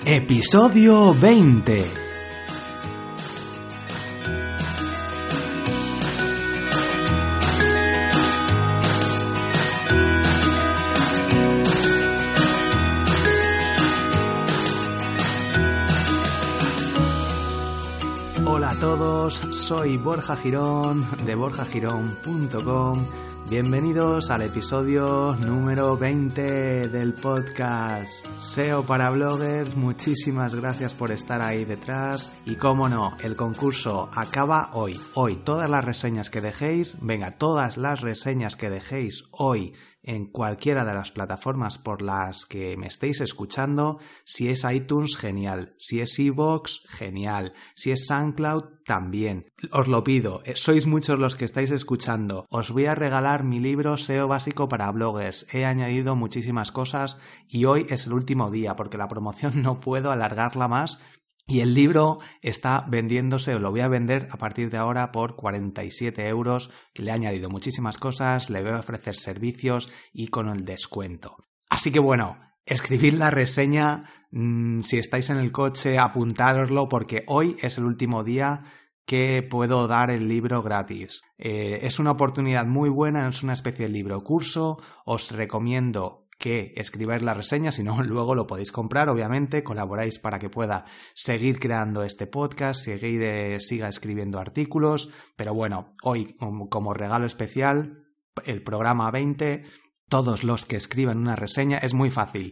Episodio 20. Hola a todos, soy Borja Girón de borjagirón.com. Bienvenidos al episodio número 20 del podcast SEO para bloggers. Muchísimas gracias por estar ahí detrás. Y cómo no, el concurso acaba hoy. Hoy, todas las reseñas que dejéis hoy en cualquiera de las plataformas por las que me estéis escuchando, si es iTunes, genial, si es iVoox, genial, si es SoundCloud, también. Os lo pido, sois muchos los que estáis escuchando. Os voy a regalar mi libro SEO básico para bloggers. He añadido muchísimas cosas y hoy es el último día porque la promoción no puedo alargarla más. Y el libro está vendiéndose, o lo voy a vender a partir de ahora por 47 €. Le he añadido muchísimas cosas, le voy a ofrecer servicios y con el descuento. Así que bueno, escribid la reseña, si estáis en el coche, apuntároslo porque hoy es el último día que puedo dar el libro gratis. Es una oportunidad muy buena, es una especie de libro curso. Os recomiendo que escribáis la reseña, si no luego lo podéis comprar, obviamente, colaboráis para que pueda seguir creando este podcast, siga escribiendo artículos, pero bueno, hoy como regalo especial, el programa 20, todos los que escriban una reseña, es muy fácil.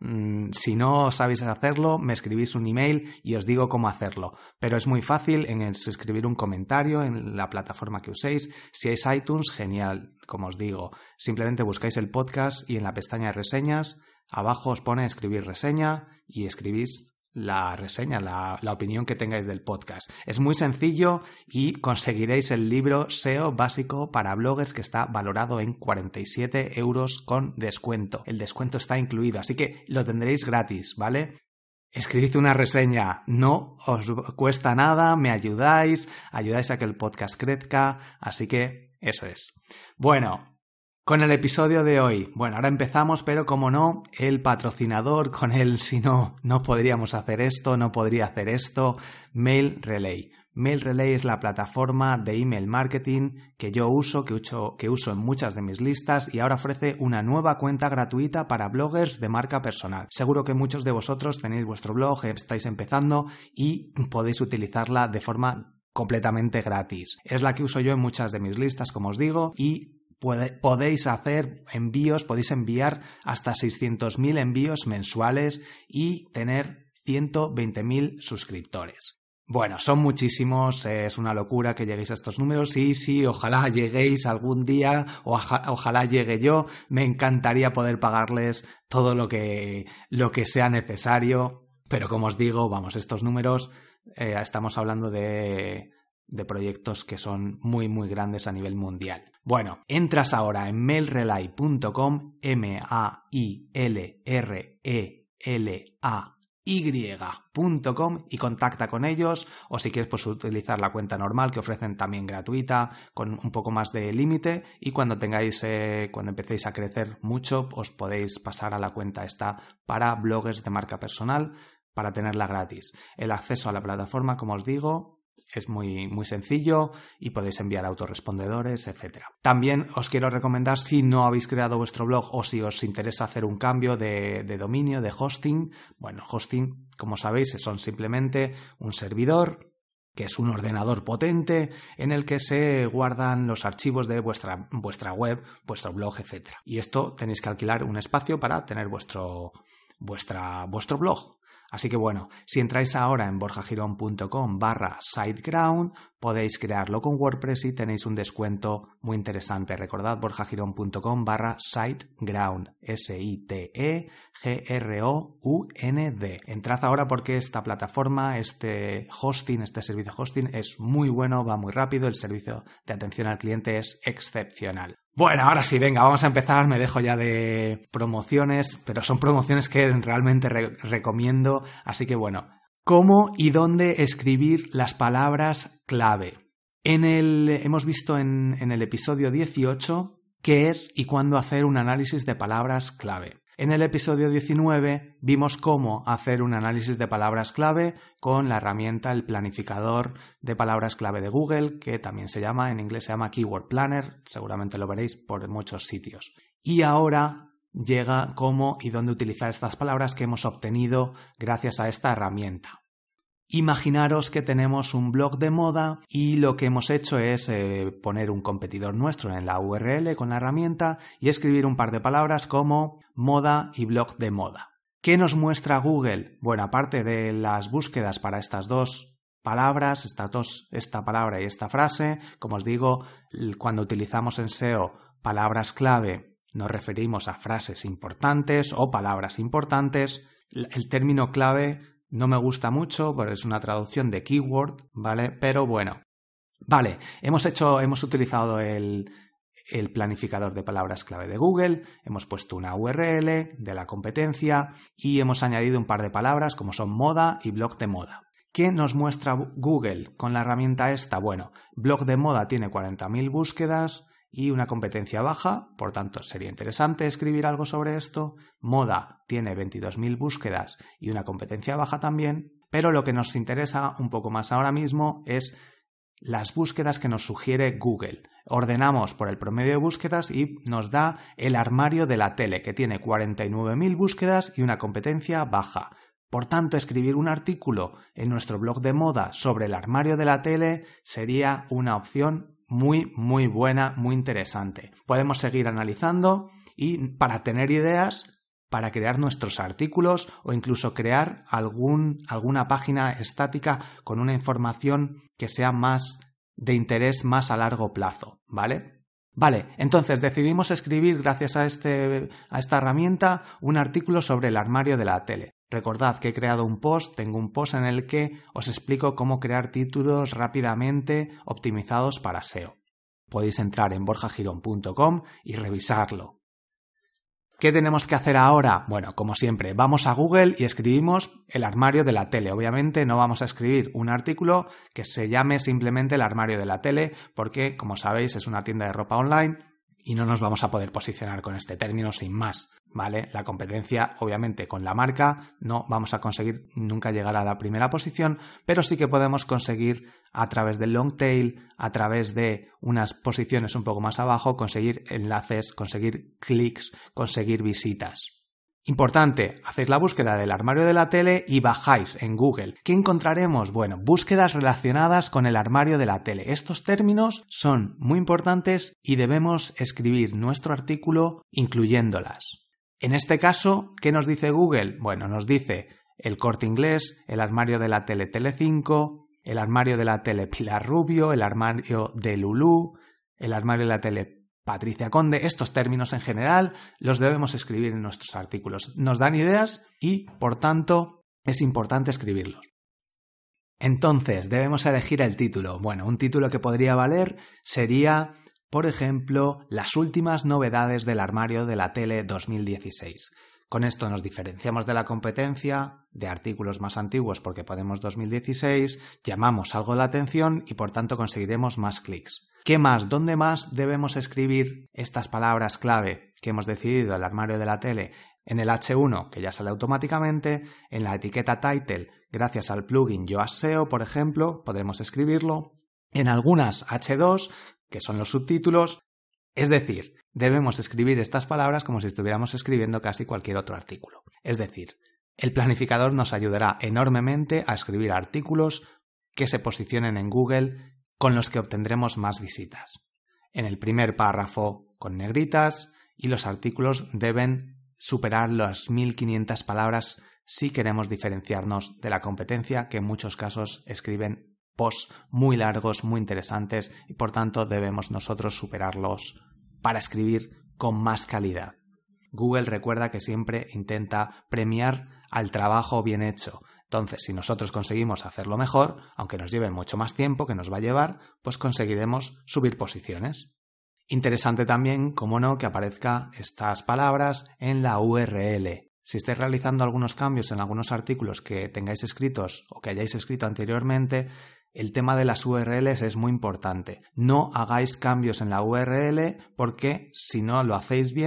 Si no sabéis hacerlo, me escribís un email y os digo cómo hacerlo. Pero es muy fácil escribir un comentario en la plataforma que uséis. Si es iTunes, genial, como os digo. Simplemente buscáis el podcast y en la pestaña de reseñas, abajo os pone escribir reseña y escribís la reseña, la opinión que tengáis del podcast. Es muy sencillo y conseguiréis el libro SEO básico para bloggers que está valorado en 47 € con descuento. El descuento está incluido, así que lo tendréis gratis, ¿vale? Escribid una reseña, no os cuesta nada, me ayudáis a que el podcast crezca, así que eso es. Bueno, con el episodio de hoy. Bueno, ahora empezamos, pero como no, el patrocinador, con él si no podríamos hacer esto, no podría hacer esto, MailRelay. MailRelay es la plataforma de email marketing que yo uso, que uso en muchas de mis listas y ahora ofrece una nueva cuenta gratuita para bloggers de marca personal. Seguro que muchos de vosotros tenéis vuestro blog, estáis empezando y podéis utilizarla de forma completamente gratis. Es la que uso yo en muchas de mis listas, como os digo, y podéis hacer envíos, podéis enviar hasta 600.000 envíos mensuales y tener 120.000 suscriptores. Bueno, son muchísimos, es una locura que lleguéis a estos números y sí, ojalá lleguéis algún día, ojalá llegue yo. Me encantaría poder pagarles todo lo que sea necesario, pero como os digo, vamos, estos números, estamos hablando de proyectos que son muy muy grandes a nivel mundial. Bueno, entras ahora en mailrelay.com, mailrelay.com y contacta con ellos, o si quieres pues utilizar la cuenta normal que ofrecen también gratuita con un poco más de límite, y cuando empecéis a crecer mucho os podéis pasar a la cuenta esta para bloggers de marca personal para tenerla gratis. El acceso a la plataforma, como os digo, es muy, muy sencillo y podéis enviar autorrespondedores, etc. También os quiero recomendar, si no habéis creado vuestro blog o si os interesa hacer un cambio de dominio, de hosting. Bueno, hosting, como sabéis, son simplemente un servidor que es un ordenador potente en el que se guardan los archivos de vuestra web, vuestro blog, etc. Y esto tenéis que alquilar un espacio para tener vuestro blog. Así que bueno, si entráis ahora en borjagirón.com/siteground, podéis crearlo con WordPress y tenéis un descuento muy interesante. Recordad borjagirón.com/siteground, SITEGROUND. Entrad ahora porque esta plataforma, este servicio hosting es muy bueno, va muy rápido, el servicio de atención al cliente es excepcional. Bueno, ahora sí, venga, vamos a empezar. Me dejo ya de promociones, pero son promociones que realmente recomiendo. Así que bueno, ¿cómo y dónde escribir las palabras clave? Hemos visto en el episodio 18 qué es y cuándo hacer un análisis de palabras clave. En el episodio 19 vimos cómo hacer un análisis de palabras clave con la herramienta, el planificador de palabras clave de Google, que también en inglés se llama Keyword Planner, seguramente lo veréis por muchos sitios. Y ahora llega cómo y dónde utilizar estas palabras que hemos obtenido gracias a esta herramienta. Imaginaros que tenemos un blog de moda y lo que hemos hecho es poner un competidor nuestro en la URL con la herramienta y escribir un par de palabras como moda y blog de moda. ¿Qué nos muestra Google? Bueno, aparte de las búsquedas para estas dos palabras, esta palabra y esta frase, como os digo, cuando utilizamos en SEO palabras clave nos referimos a frases importantes o palabras importantes. El término clave no me gusta mucho porque es una traducción de keyword, ¿vale? Pero bueno. Vale, hemos utilizado el planificador de palabras clave de Google, hemos puesto una URL de la competencia y hemos añadido un par de palabras como son moda y blog de moda. ¿Qué nos muestra Google con la herramienta esta? Bueno, blog de moda tiene 40.000 búsquedas y una competencia baja, por tanto sería interesante escribir algo sobre esto. Moda tiene 22.000 búsquedas y una competencia baja también, pero lo que nos interesa un poco más ahora mismo es las búsquedas que nos sugiere Google. Ordenamos por el promedio de búsquedas y nos da el armario de la tele, que tiene 49.000 búsquedas y una competencia baja. Por tanto, escribir un artículo en nuestro blog de moda sobre el armario de la tele sería una opción muy buena, muy interesante. Podemos seguir analizando y para tener ideas para crear nuestros artículos o incluso crear alguna página estática con una información que sea más de interés más a largo plazo, ¿vale? Vale, entonces decidimos escribir gracias a esta herramienta un artículo sobre el armario de la tele. Recordad que he creado tengo un post en el que os explico cómo crear títulos rápidamente optimizados para SEO. Podéis entrar en borjagirón.com y revisarlo. ¿Qué tenemos que hacer ahora? Bueno, como siempre, vamos a Google y escribimos el armario de la tele. Obviamente no vamos a escribir un artículo que se llame simplemente el armario de la tele porque, como sabéis, es una tienda de ropa online y no nos vamos a poder posicionar con este término sin más, ¿vale? La competencia, obviamente, con la marca no vamos a conseguir nunca llegar a la primera posición, pero sí que podemos conseguir a través del long tail, a través de unas posiciones un poco más abajo, conseguir enlaces, conseguir clics, conseguir visitas. Importante, hacéis la búsqueda del armario de la tele y bajáis en Google. ¿Qué encontraremos? Bueno, búsquedas relacionadas con el armario de la tele. Estos términos son muy importantes y debemos escribir nuestro artículo incluyéndolas. En este caso, ¿qué nos dice Google? Bueno, nos dice el Corte Inglés, el armario de la tele Telecinco, el armario de la tele Pilar Rubio, el armario de Lulú, el armario de la tele Patricia Conde. Estos términos en general los debemos escribir en nuestros artículos. Nos dan ideas y, por tanto, es importante escribirlos. Entonces, debemos elegir el título. Bueno, un título que podría valer sería, por ejemplo, las últimas novedades del armario de la tele 2016. Con esto nos diferenciamos de la competencia, de artículos más antiguos porque ponemos 2016, llamamos algo la atención y por tanto conseguiremos más clics. ¿Qué más? ¿Dónde más debemos escribir estas palabras clave que hemos decidido? El armario de la tele, en el H1, que ya sale automáticamente, en la etiqueta title, gracias al plugin Yoast SEO, por ejemplo, podremos escribirlo, en algunas H2, que son los subtítulos. Es decir, debemos escribir estas palabras como si estuviéramos escribiendo casi cualquier otro artículo. Es decir, el planificador nos ayudará enormemente a escribir artículos que se posicionen en Google con los que obtendremos más visitas. En el primer párrafo con negritas y los artículos deben superar las 1.500 palabras si queremos diferenciarnos de la competencia, que en muchos casos escriben posts muy largos, muy interesantes y por tanto debemos nosotros superarlos para escribir con más calidad. Google recuerda que siempre intenta premiar al trabajo bien hecho. Entonces, si nosotros conseguimos hacerlo mejor, aunque nos lleve mucho más tiempo que nos va a llevar, pues conseguiremos subir posiciones. Interesante también, como no, que aparezcan estas palabras en la URL. Si estáis realizando algunos cambios en algunos artículos que tengáis escritos o que hayáis escrito anteriormente, el tema de las URLs es muy importante. No hagáis cambios en la URL porque si no lo hacéis bien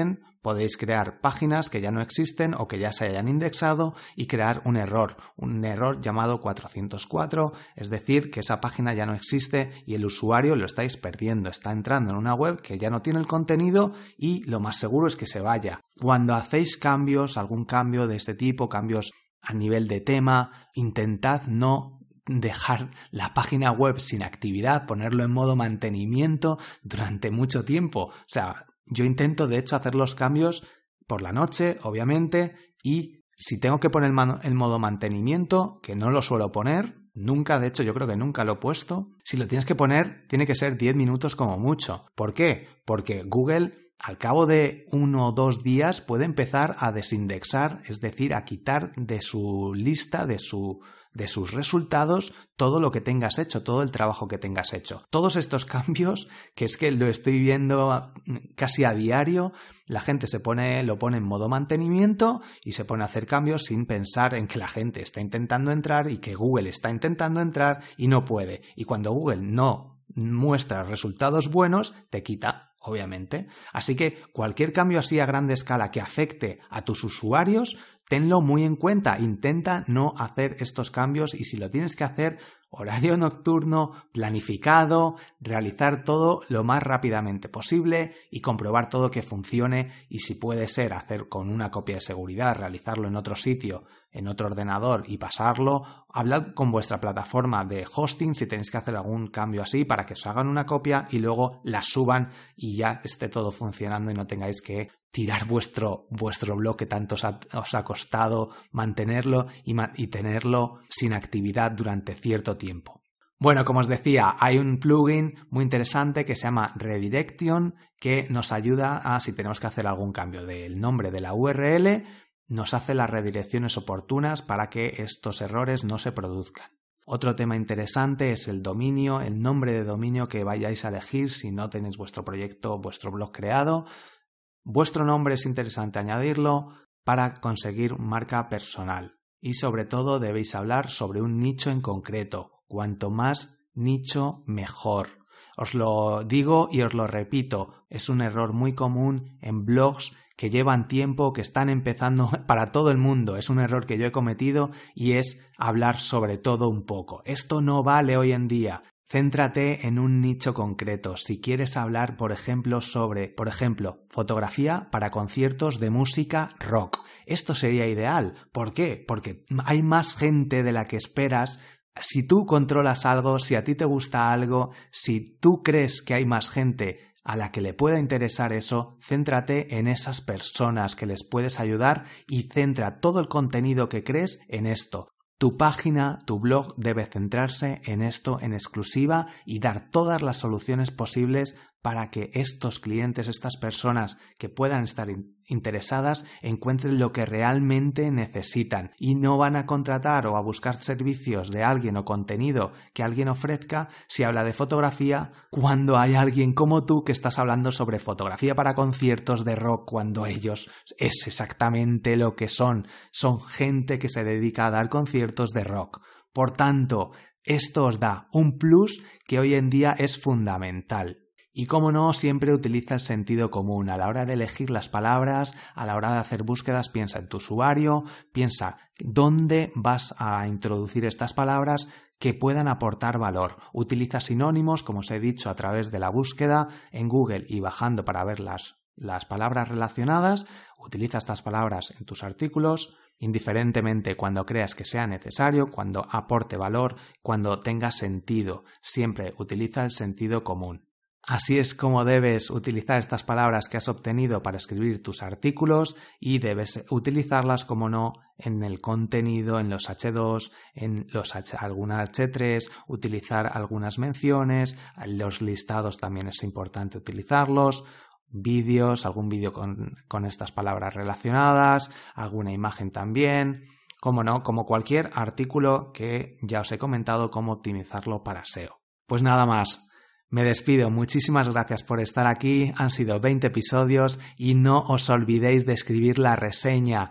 Podéis crear páginas que ya no existen o que ya se hayan indexado y crear un error llamado 404, es decir, que esa página ya no existe y el usuario lo estáis perdiendo, está entrando en una web que ya no tiene el contenido y lo más seguro es que se vaya. Cuando hacéis cambios, algún cambio de este tipo, cambios a nivel de tema, intentad no dejar la página web sin actividad, ponerlo en modo mantenimiento durante mucho tiempo. O sea, yo intento de hecho hacer los cambios por la noche, obviamente, y si tengo que poner el modo mantenimiento, que no lo suelo poner, nunca, de hecho yo creo que nunca lo he puesto, si lo tienes que poner tiene que ser 10 minutos como mucho. ¿Por qué? Porque Google al cabo de 1 o 2 días puede empezar a desindexar, es decir, a quitar de su lista, de sus resultados, todo lo que tengas hecho, todo el trabajo que tengas hecho. Todos estos cambios, que es que lo estoy viendo casi a diario, la gente lo pone en modo mantenimiento y se pone a hacer cambios sin pensar en que la gente está intentando entrar y que Google está intentando entrar y no puede. Y cuando Google no muestra resultados buenos, te quita, obviamente. Así que cualquier cambio así a grande escala que afecte a tus usuarios, tenlo muy en cuenta, intenta no hacer estos cambios y si lo tienes que hacer, horario nocturno, planificado, realizar todo lo más rápidamente posible y comprobar todo que funcione y si puede ser hacer con una copia de seguridad, realizarlo en otro sitio, en otro ordenador y pasarlo, hablad con vuestra plataforma de hosting si tenéis que hacer algún cambio así para que os hagan una copia y luego la suban y ya esté todo funcionando y no tengáis que tirar vuestro blog que tanto os ha costado mantenerlo y tenerlo sin actividad durante cierto tiempo. Bueno, como os decía, hay un plugin muy interesante que se llama Redirection que nos ayuda a, si tenemos que hacer algún cambio del nombre de la URL, nos hace las redirecciones oportunas para que estos errores no se produzcan. Otro tema interesante es el dominio, el nombre de dominio que vayáis a elegir si no tenéis vuestro proyecto, vuestro blog creado. Vuestro nombre es interesante añadirlo para conseguir marca personal y sobre todo debéis hablar sobre un nicho en concreto. Cuanto más nicho, mejor. Os lo digo y os lo repito, es un error muy común en blogs que llevan tiempo, que están empezando para todo el mundo. Es un error que yo he cometido y es hablar sobre todo un poco. Esto no vale hoy en día. Céntrate en un nicho concreto. Si quieres hablar, por ejemplo, sobre, fotografía para conciertos de música rock. Esto sería ideal. ¿Por qué? Porque hay más gente de la que esperas. Si tú controlas algo, si a ti te gusta algo, si tú crees que hay más gente a la que le pueda interesar eso, céntrate en esas personas que les puedes ayudar y centra todo el contenido que crees en esto. Tu página, tu blog debe centrarse en esto en exclusiva y dar todas las soluciones posibles para que estos clientes, estas personas que puedan estar interesadas, encuentren lo que realmente necesitan y no van a contratar o a buscar servicios de alguien o contenido que alguien ofrezca si habla de fotografía cuando hay alguien como tú que estás hablando sobre fotografía para conciertos de rock cuando ellos es exactamente lo que son gente que se dedica a dar conciertos de rock. Por tanto, esto os da un plus que hoy en día es fundamental. Y como no, siempre utiliza el sentido común. A la hora de elegir las palabras, a la hora de hacer búsquedas, piensa en tu usuario, piensa dónde vas a introducir estas palabras que puedan aportar valor. Utiliza sinónimos, como os he dicho, a través de la búsqueda en Google y bajando para ver las palabras relacionadas. Utiliza estas palabras en tus artículos, indiferentemente cuando creas que sea necesario, cuando aporte valor, cuando tenga sentido. Siempre utiliza el sentido común. Así es como debes utilizar estas palabras que has obtenido para escribir tus artículos y debes utilizarlas, como no, en el contenido, en los H2, en algunas H3, utilizar algunas menciones, los listados también es importante utilizarlos, vídeos, algún vídeo con estas palabras relacionadas, alguna imagen también, como no, como cualquier artículo que ya os he comentado cómo optimizarlo para SEO. Pues nada más. Me despido, muchísimas gracias por estar aquí, han sido 20 episodios y no os olvidéis de escribir la reseña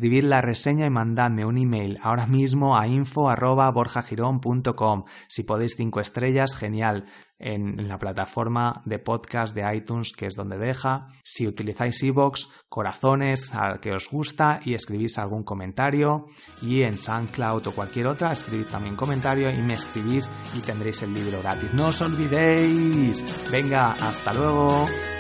y mandadme un email ahora mismo a info@borjagirón.com. Si podéis 5 estrellas, genial. en la plataforma de podcast de iTunes, que es donde deja. Si utilizáis iVoox, corazones al que os gusta y escribís algún comentario. Y en SoundCloud o cualquier otra, escribid también comentario y me escribís y tendréis el libro gratis. ¡No os olvidéis! Venga, hasta luego.